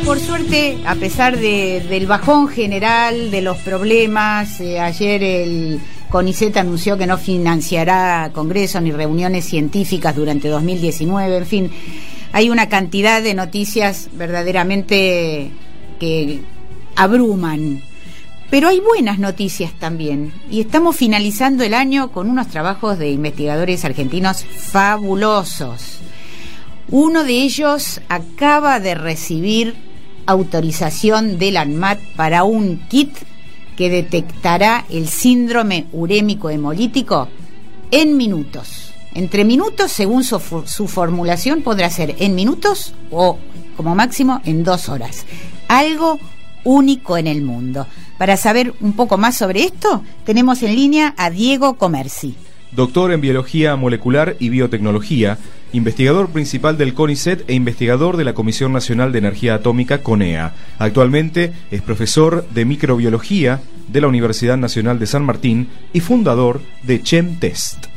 Por suerte, a pesar del bajón general, de los problemas, ayer el CONICET anunció que no financiará congresos ni reuniones científicas durante 2019, en fin, hay una cantidad de noticias verdaderamente que abruman. Pero hay buenas noticias también, y estamos finalizando el año con unos trabajos de investigadores argentinos fabulosos. Uno de ellos acaba de recibir autorización del ANMAT para un kit que detectará el síndrome urémico hemolítico en minutos. Entre minutos, según su formulación, podrá ser en minutos o, como máximo, en 2 horas. Algo único en el mundo. Para saber un poco más sobre esto, tenemos en línea a Diego Comerci. Doctor en Biología Molecular y Biotecnología, investigador principal del CONICET e investigador de la Comisión Nacional de Energía Atómica, CONEA. Actualmente es profesor de Microbiología de la Universidad Nacional de San Martín y fundador de ChemTest.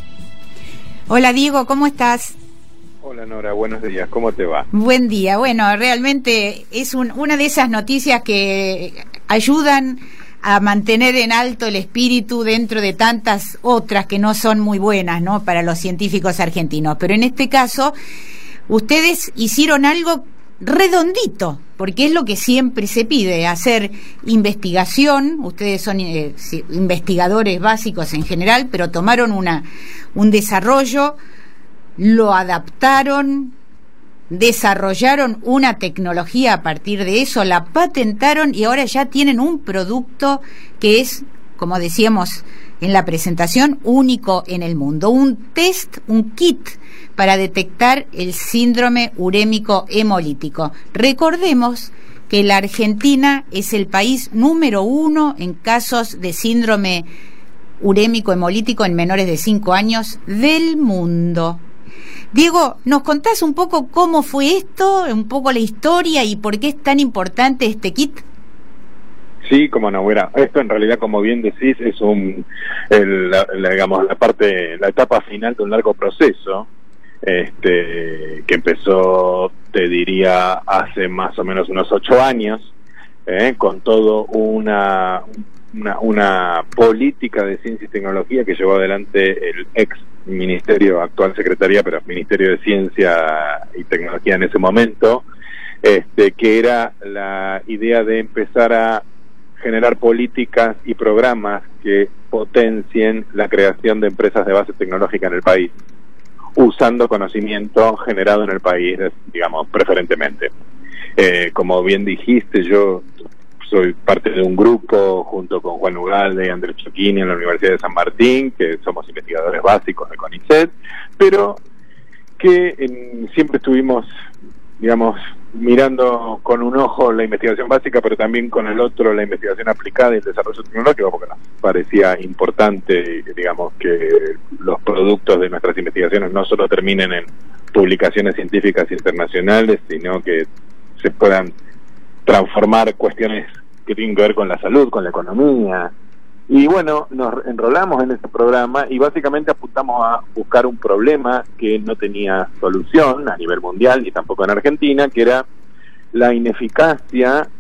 Hola Diego, ¿cómo estás? Hola Nora, buenos días, ¿cómo te va? Buen día. Bueno, realmente es una de esas noticias que ayudan a mantener en alto el espíritu dentro de tantas otras que no son muy buenas, ¿no?, para los científicos argentinos. Pero en este caso, ustedes hicieron algo redondito, porque es lo que siempre se pide, hacer investigación. Ustedes son investigadores básicos en general, pero tomaron un desarrollo, lo adaptaron, desarrollaron una tecnología a partir de eso, la patentaron y ahora ya tienen un producto que es, como decíamos en la presentación, único en el mundo. Un test, un kit para detectar el síndrome urémico hemolítico. Recordemos que la Argentina es el país número 1 en casos de síndrome urémico hemolítico en menores de 5 años del mundo. Diego, ¿nos contás un poco cómo fue esto, un poco la historia y por qué es tan importante este kit? Sí, como no, bueno, esto en realidad, como bien decís, es la etapa final de un largo proceso, que empezó, te diría, hace más o menos unos 8 años, con todo una política de ciencia y tecnología que llevó adelante el ex ministerio, actual secretaría, pero Ministerio de Ciencia y Tecnología en ese momento, que era la idea de empezar a generar políticas y programas que potencien la creación de empresas de base tecnológica en el país, usando conocimiento generado en el país, digamos, preferentemente. Como bien dijiste, yo soy parte de un grupo junto con Juan Ugalde y Andrés Chocchini en la Universidad de San Martín, que somos investigadores básicos de CONICET, pero que siempre estuvimos, digamos, mirando con un ojo la investigación básica, pero también con el otro la investigación aplicada y el desarrollo tecnológico, porque nos parecía importante, digamos, que los productos de nuestras investigaciones no solo terminen en publicaciones científicas internacionales, sino que se puedan transformar cuestiones que tienen que ver con la salud, con la economía. Y bueno, nos enrolamos en este programa y básicamente apuntamos a buscar un problema que no tenía solución a nivel mundial ni tampoco en Argentina, que era la ineficacia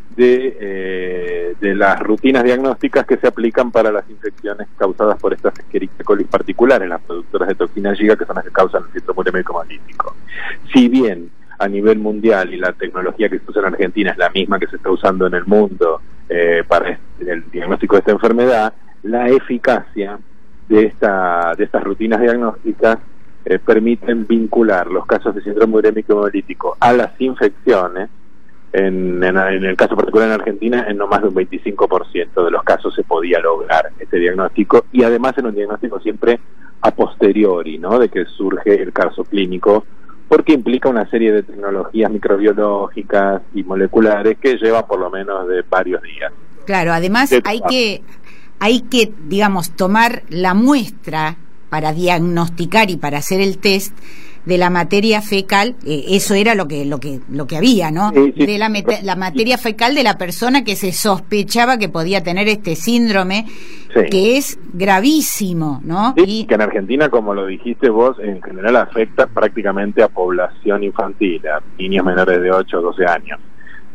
de las rutinas diagnósticas que se aplican para las infecciones causadas por estas Escherichia coli particulares, las productoras de toxina giga, que son las que causan el síndrome urémico hemolítico. Si bien a nivel mundial y la tecnología que se usa en Argentina es la misma que se está usando en el mundo para el diagnóstico de esta enfermedad, la eficacia de estas rutinas diagnósticas permiten vincular los casos de síndrome urémico hemolítico a las infecciones. En el caso particular en Argentina, en no más de un 25% de los casos se podía lograr este diagnóstico, y además en un diagnóstico siempre a posteriori, ¿no?, de que surge el caso clínico, porque implica una serie de tecnologías microbiológicas y moleculares que lleva por lo menos de varios días. Claro, además hay que, digamos, tomar la muestra para diagnosticar y para hacer el test de la materia fecal. Eso era lo que había, ¿no? Sí. De la materia fecal de la persona que se sospechaba que podía tener este síndrome, sí, que es gravísimo, ¿no? Sí, y que en Argentina, como lo dijiste vos, en general afecta prácticamente a población infantil, a niños menores de 8 o 12 años.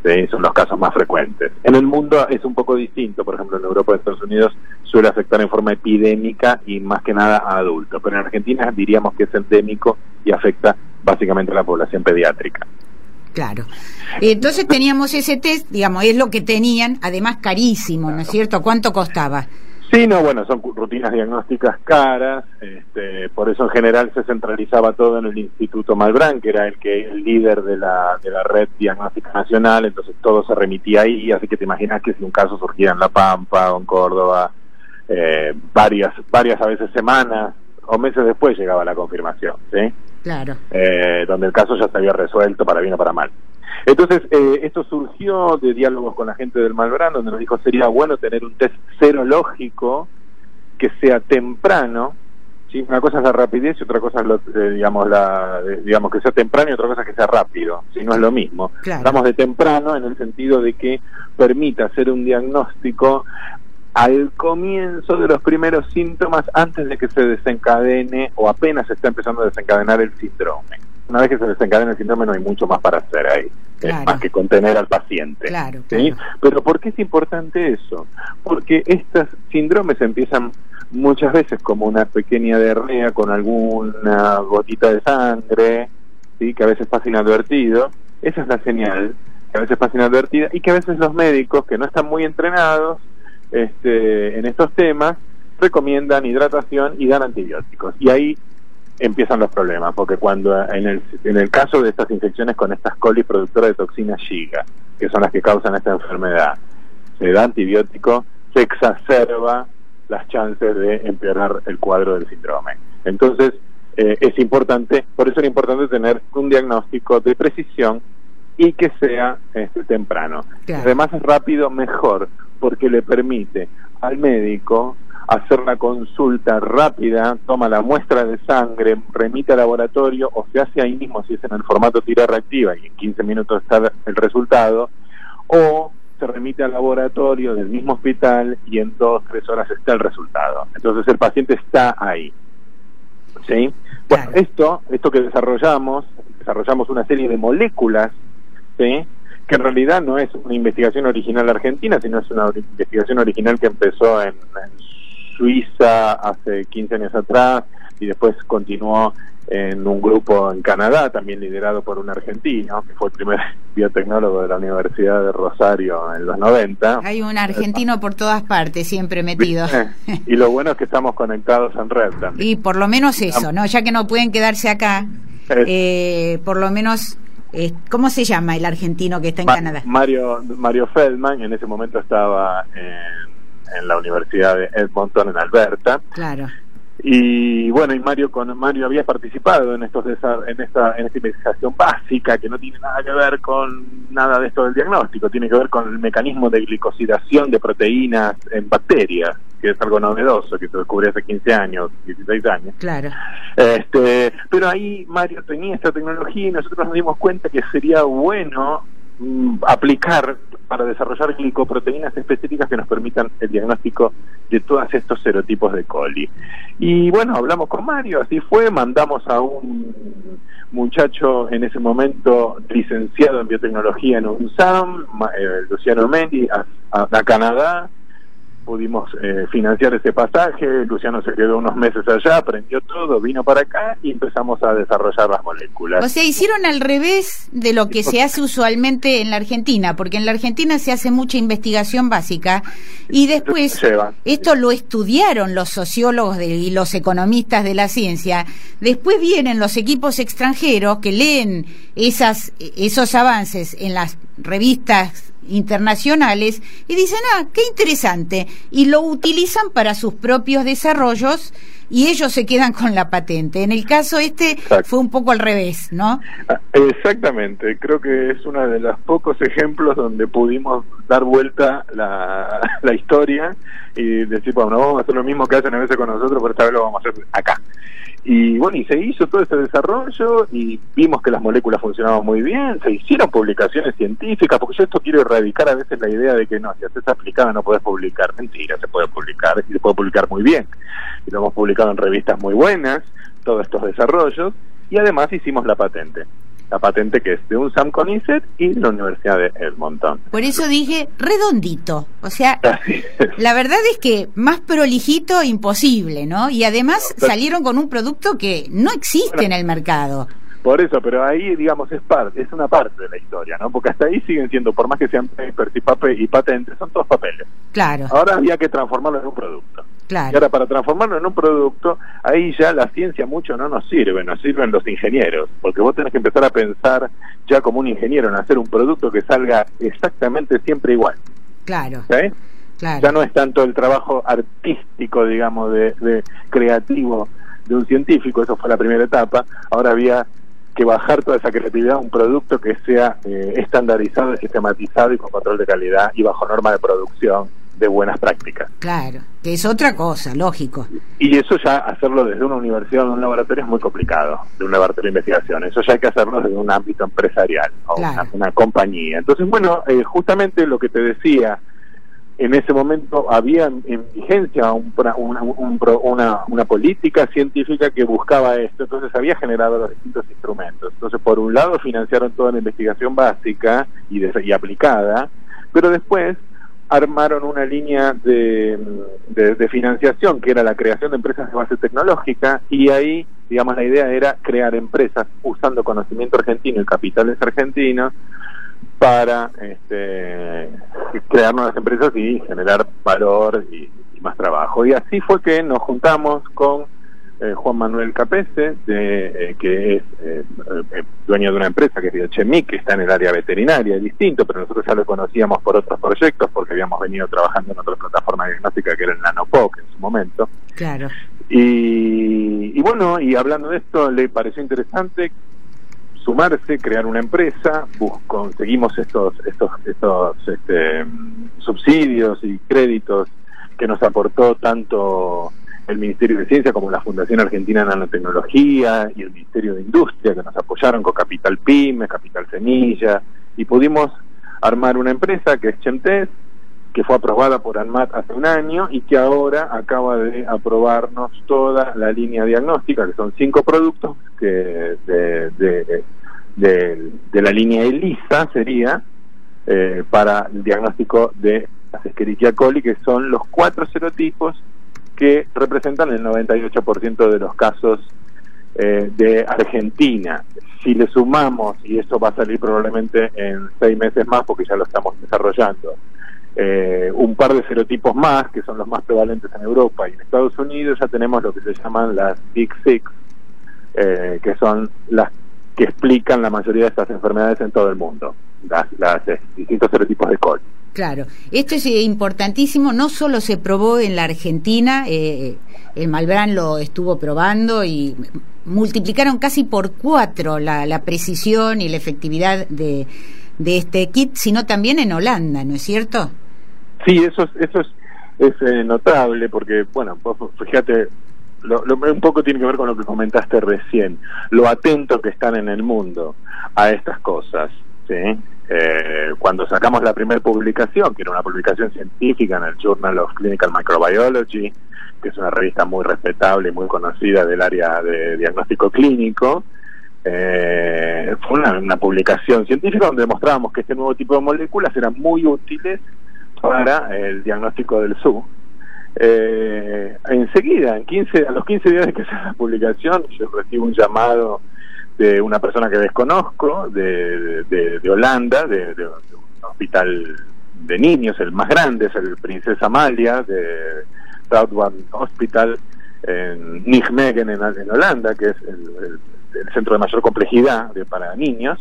¿sí? Son los casos más frecuentes. En el mundo es un poco distinto, por ejemplo en Europa y Estados Unidos suele afectar en forma epidémica y más que nada a adultos, pero en Argentina diríamos que es endémico y afecta básicamente a la población pediátrica. Claro. Entonces teníamos ese test, digamos, es lo que tenían, además carísimo, ¿no es cierto? ¿Cuánto costaba? Sí, no, bueno, son rutinas diagnósticas caras, por eso en general se centralizaba todo en el Instituto Malbrán, que era el líder de la red diagnóstica nacional, entonces todo se remitía ahí, así que te imaginas que si un caso surgía en La Pampa o en Córdoba, varias a veces semanas o meses después llegaba la confirmación, ¿sí? Claro. Donde el caso ya se había resuelto para bien o para mal. Entonces, esto surgió de diálogos con la gente del Malbrán, donde nos dijo sería bueno tener un test serológico que sea temprano, ¿sí? Una cosa es la rapidez y otra cosa es digamos que sea temprano y otra cosa es que sea rápido, si no es lo mismo. Claro. Hablamos de temprano en el sentido de que permita hacer un diagnóstico al comienzo de los primeros síntomas, antes de que se desencadene o apenas se está empezando a desencadenar el síndrome. Una vez que se desencadena el síndrome no hay mucho más para hacer ahí, claro, más que contener al paciente. Claro, ¿sí? claro. Pero ¿por qué es importante eso? Porque estos síndromes empiezan muchas veces como una pequeña diarrea con alguna gotita de sangre, ¿sí? Que a veces pasa inadvertido. Esa es la señal, que a veces pasa inadvertida, y que a veces los médicos, que no están muy entrenados en estos temas, recomiendan hidratación y dan antibióticos. Y ahí empiezan los problemas, porque cuando en el caso de estas infecciones con estas coli productoras de toxina Shiga, que son las que causan esta enfermedad, se da antibiótico, se exacerba las chances de empeorar el cuadro del síndrome. Entonces, es importante, por eso era importante tener un diagnóstico de precisión y que sea temprano. Claro. Además es rápido, mejor, porque le permite al médico hacer la consulta rápida, toma la muestra de sangre, remite al laboratorio o se hace ahí mismo si es en el formato tira reactiva y en 15 minutos está el resultado, o se remite al laboratorio del mismo hospital y en 2-3 horas está el resultado. Entonces el paciente está ahí. ¿Sí? Bueno, Claro. esto que desarrollamos una serie de moléculas, ¿sí? Que en realidad no es una investigación original argentina, sino es una investigación original que empezó en Suiza hace 15 años atrás y después continuó en un grupo en Canadá, también liderado por un argentino, que fue el primer biotecnólogo de la Universidad de Rosario en los 90. Hay un argentino por todas partes, siempre metido. Y lo bueno es que estamos conectados en red también. Y por lo menos eso, ¿no? Ya que no pueden quedarse acá, por lo menos, ¿cómo se llama el argentino que está en Canadá? Mario Feldman, en ese momento estaba en la Universidad de Edmonton, en Alberta. Claro. Y bueno, y Mario había participado en esta investigación básica que no tiene nada que ver con nada de esto del diagnóstico, tiene que ver con el mecanismo de glicosidación de proteínas en bacterias, que es algo novedoso, que se descubrió hace 15 años, 16 años. Claro. Pero ahí Mario tenía esta tecnología y nosotros nos dimos cuenta que sería bueno aplicar para desarrollar glicoproteínas específicas que nos permitan el diagnóstico de todos estos serotipos de coli. Y bueno, hablamos con Mario, así fue, mandamos a un muchacho en ese momento licenciado en biotecnología en UNSAM, Luciano Mendi, a Canadá. Pudimos financiar ese pasaje, Luciano se quedó unos meses allá, aprendió todo, vino para acá y empezamos a desarrollar las moléculas. O sea, hicieron al revés de lo que se hace usualmente en la Argentina, porque en la Argentina se hace mucha investigación básica y después esto lo estudiaron los sociólogos y los economistas de la ciencia. Después vienen los equipos extranjeros que leen esos avances en las revistas internacionales y dicen, qué interesante, y lo utilizan para sus propios desarrollos y ellos se quedan con la patente. En el caso Exacto. Fue un poco al revés, ¿no? Exactamente, creo que es uno de los pocos ejemplos donde pudimos dar vuelta la historia y decir, bueno, no vamos a hacer lo mismo que hacen a veces con nosotros, pero esta vez lo vamos a hacer acá. Y bueno, y se hizo todo ese desarrollo y vimos que las moléculas funcionaban muy bien, se hicieron publicaciones científicas, porque yo esto quiero erradicar a veces la idea de que no, si haces aplicada no podés publicar. Mentira, se puede publicar y se puede publicar muy bien. Y lo hemos publicado en revistas muy buenas, todos estos desarrollos, y además hicimos la patente. la patente que es de un SAM CONICET y la Universidad de Edmonton. Por eso dije redondito, o sea, Así es. la verdad es que más prolijito imposible, ¿no? Y además salieron con un producto que no existe en el mercado. Por eso, pero ahí, digamos, es una parte de la historia, ¿no? Porque hasta ahí siguen siendo, por más que sean papers y patentes, son todos papeles. Claro. Ahora había que transformarlo en un producto. Claro. Y ahora para transformarlo en un producto, ahí ya la ciencia mucho no nos sirven los ingenieros, porque vos tenés que empezar a pensar ya como un ingeniero en hacer un producto que salga exactamente siempre igual. Claro. ¿Sí? Claro. Ya no es tanto el trabajo artístico, digamos, de creativo de un científico, eso fue la primera etapa. Ahora había que bajar toda esa creatividad a un producto que sea estandarizado, sistematizado y con control de calidad y bajo norma de producción de buenas prácticas. Claro, que es otra cosa, lógico. Y eso ya hacerlo desde una universidad o de un laboratorio es muy complicado, de un laboratorio de investigación. Eso ya hay que hacerlo desde un ámbito empresarial o claro. una compañía. Entonces, bueno, justamente lo que te decía, en ese momento había en vigencia una política científica que buscaba esto, entonces había generado los distintos instrumentos. Entonces, por un lado, financiaron toda la investigación básica y aplicada, pero después armaron una línea de financiación que era la creación de empresas de base tecnológica, y ahí, digamos, la idea era crear empresas usando conocimiento argentino y capitales argentinos para crear nuevas empresas y generar valor y más trabajo. Y así fue que nos juntamos con Juan Manuel Capese, que es dueño de una empresa que es Biochemic, que está en el área veterinaria, distinto, pero nosotros ya lo conocíamos por otros proyectos, porque habíamos venido trabajando en otra plataforma diagnóstica que era el NanoPoc en su momento. Claro. Y bueno, y hablando de esto, le pareció interesante sumarse, crear una empresa, conseguimos estos subsidios y créditos que nos aportó tanto el Ministerio de Ciencia como la Fundación Argentina de Nanotecnología y el Ministerio de Industria, que nos apoyaron con Capital Pymes, Capital Semilla, y pudimos armar una empresa que es Chemtest, que fue aprobada por ANMAT hace un año y que ahora acaba de aprobarnos toda la línea diagnóstica, que son 5 productos que de la línea ELISA sería para el diagnóstico de las Escherichia coli, que son los 4 serotipos que representan el 98% de los casos de Argentina. Si le sumamos, y eso va a salir probablemente en 6 meses más porque ya lo estamos desarrollando, un par de serotipos más, que son los más prevalentes en Europa y en Estados Unidos, ya tenemos lo que se llaman las Big Six, que son las que explican la mayoría de estas enfermedades en todo el mundo, las distintos serotipos de coli. Claro, esto es importantísimo, no solo se probó en la Argentina, el Malbrán lo estuvo probando y multiplicaron casi por 4 la precisión y la efectividad de este kit, sino también en Holanda, ¿no es cierto? Sí, eso es notable, porque, bueno, fíjate, un poco tiene que ver con lo que comentaste recién, lo atento que están en el mundo a estas cosas, ¿sí? Cuando sacamos la primera publicación, que era una publicación científica en el Journal of Clinical Microbiology, que es una revista muy respetable y muy conocida del área de diagnóstico clínico, fue una publicación científica donde demostrábamos que este nuevo tipo de moléculas eran muy útiles para el diagnóstico del SU. Enseguida, a los 15 días de que se hace la publicación, yo recibo un llamado de una persona que desconozco, de Holanda, de un hospital de niños, el más grande, es el Princesa Amalia, de Southwark Hospital, en Nijmegen, en Holanda, que es el centro de mayor complejidad para niños,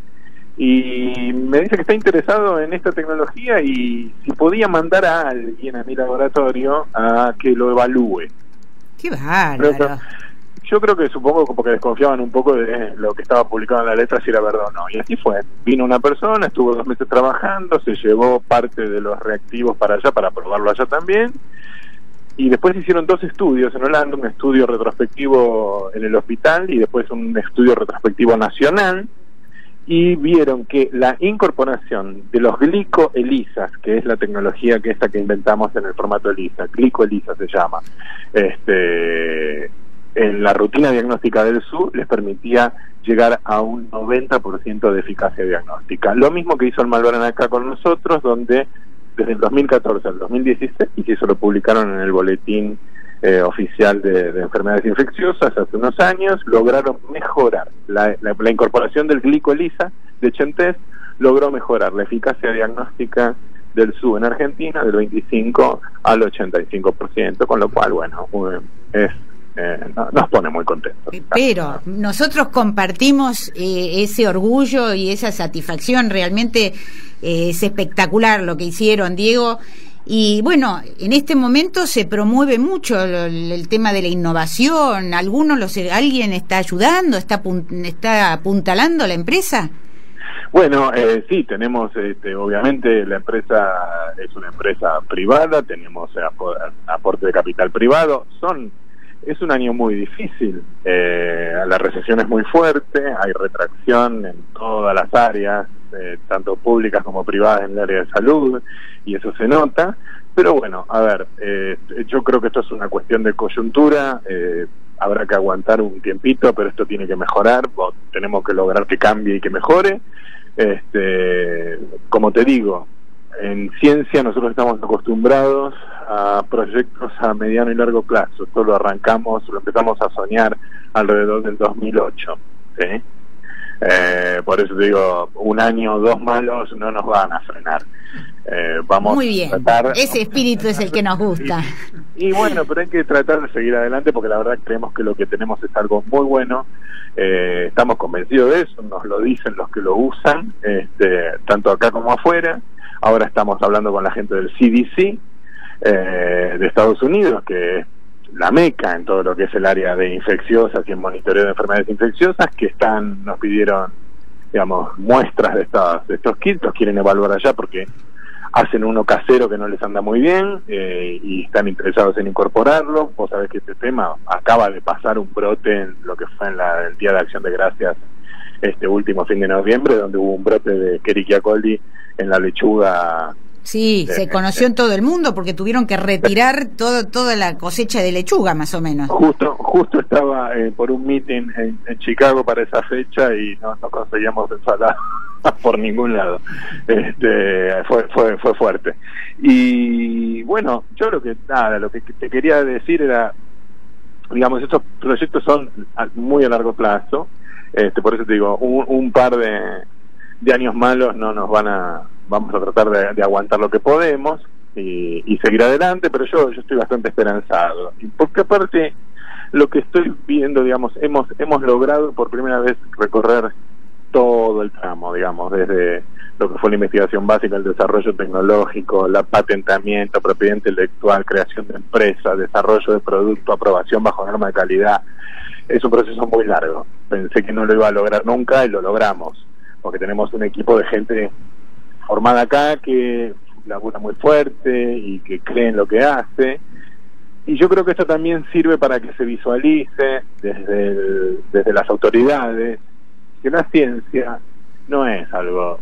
y me dice que está interesado en esta tecnología y si podía mandar a alguien a mi laboratorio a que lo evalúe. ¡Qué bárbaro! Yo creo que supongo porque desconfiaban un poco de lo que estaba publicado en la letra, si era verdad o no. Y así fue. Vino una persona, estuvo 2 meses trabajando, se llevó parte de los reactivos para allá, para probarlo allá también. Y después hicieron 2 estudios en Holanda, un estudio retrospectivo en el hospital y después un estudio retrospectivo nacional. Y vieron que la incorporación de los glicoelisas, que es la tecnología que inventamos en el formato ELISA, glicoelisa se llama, en la rutina diagnóstica del SU les permitía llegar a un 90% de eficacia diagnóstica. Lo mismo que hizo el Malvarán acá con nosotros, donde desde el 2014 al 2016, y que eso lo publicaron en el boletín oficial de enfermedades infecciosas hace unos años, lograron mejorar la incorporación del glicolisa de Chemtest, logró mejorar la eficacia diagnóstica del SU en Argentina del 25 al 85%, con lo cual, bueno, nos pone muy contentos. Pero nosotros compartimos ese orgullo y esa satisfacción. Realmente es espectacular lo que hicieron, Diego. Y bueno, en este momento se promueve mucho el tema de la innovación. ¿Alguien está ayudando, está apuntalando la empresa? Bueno, sí, tenemos, obviamente la empresa es una empresa privada, tenemos aporte de capital privado. Es un año muy difícil, la recesión es muy fuerte, hay retracción en todas las áreas, tanto públicas como privadas en el área de salud, y eso se nota, pero bueno, a ver, yo creo que esto es una cuestión de coyuntura, habrá que aguantar un tiempito, pero esto tiene que mejorar, tenemos que lograr que cambie y que mejore. Como te digo, en ciencia nosotros estamos acostumbrados a proyectos a mediano y largo plazo. Esto lo empezamos a soñar alrededor del 2008, ¿sí? Por eso te digo, un año o dos malos no nos van a frenar. Vamos muy bien, a tratar, ese espíritu es el que nos gusta. Y bueno, pero hay que tratar de seguir adelante, porque la verdad creemos que lo que tenemos es algo muy bueno. Estamos convencidos de eso, nos lo dicen los que lo usan, tanto acá como afuera. Ahora estamos hablando con la gente del CDC de Estados Unidos, que es la meca en todo lo que es el área de infecciosas y en monitoreo de enfermedades infecciosas, que nos pidieron, digamos, muestras de estos kits, los quieren evaluar allá porque hacen uno casero que no les anda muy bien, y están interesados en incorporarlo. Vos sabés que este tema acaba de pasar un brote en lo que fue en el Día de Acción de Gracias este último fin de noviembre, donde hubo un brote de Escherichia coli en la lechuga. Sí, se conoció en todo el mundo porque tuvieron que retirar toda la cosecha de lechuga, más o menos. Justo estaba por un meeting en Chicago para esa fecha y no conseguíamos ensalada por ningún lado. Fue fuerte. Y bueno, yo lo que te quería decir era, digamos, estos proyectos son muy a largo plazo. Por eso te digo, un par de años malos no nos vamos a tratar de aguantar lo que podemos y seguir adelante, pero yo estoy bastante esperanzado, porque aparte lo que estoy viendo, digamos, hemos logrado por primera vez recorrer todo el tramo, digamos, desde lo que fue la investigación básica, el desarrollo tecnológico, la patentamiento, propiedad intelectual, creación de empresas, desarrollo de producto, aprobación bajo norma de calidad. Es un proceso muy largo. Pensé que no lo iba a lograr nunca y lo logramos, porque tenemos un equipo de gente formada acá que labura muy fuerte y que cree en lo que hace. Y yo creo que esto también sirve para que se visualice desde las autoridades que la ciencia no es algo,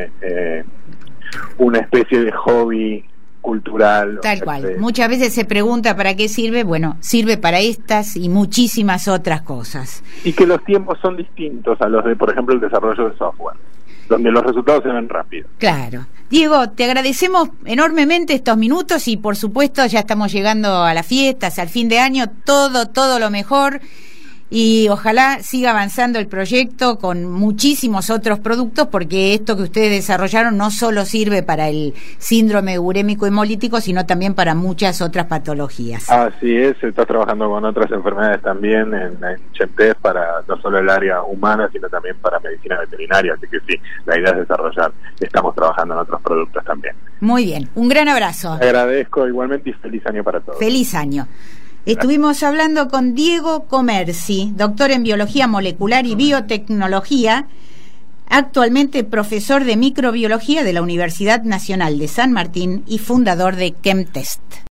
una especie de hobby cultural. Tal cual. Muchas veces se pregunta para qué sirve. Bueno, sirve para estas y muchísimas otras cosas. Y que los tiempos son distintos a los de, por ejemplo, el desarrollo de software, donde los resultados se ven rápido. Claro. Diego, te agradecemos enormemente estos minutos y por supuesto ya estamos llegando a las fiestas, al fin de año, todo lo mejor. Y ojalá siga avanzando el proyecto con muchísimos otros productos, porque esto que ustedes desarrollaron no solo sirve para el síndrome urémico hemolítico, sino también para muchas otras patologías. Así es, se está trabajando con otras enfermedades también en Chemtest, para no solo el área humana, sino también para medicina veterinaria, así que sí, la idea es desarrollar, estamos trabajando en otros productos también. Muy bien, un gran abrazo. Te agradezco igualmente y feliz año para todos. Feliz año. Estuvimos hablando con Diego Comerci, doctor en Biología Molecular y Biotecnología, actualmente profesor de Microbiología de la Universidad Nacional de San Martín y fundador de Chemtest.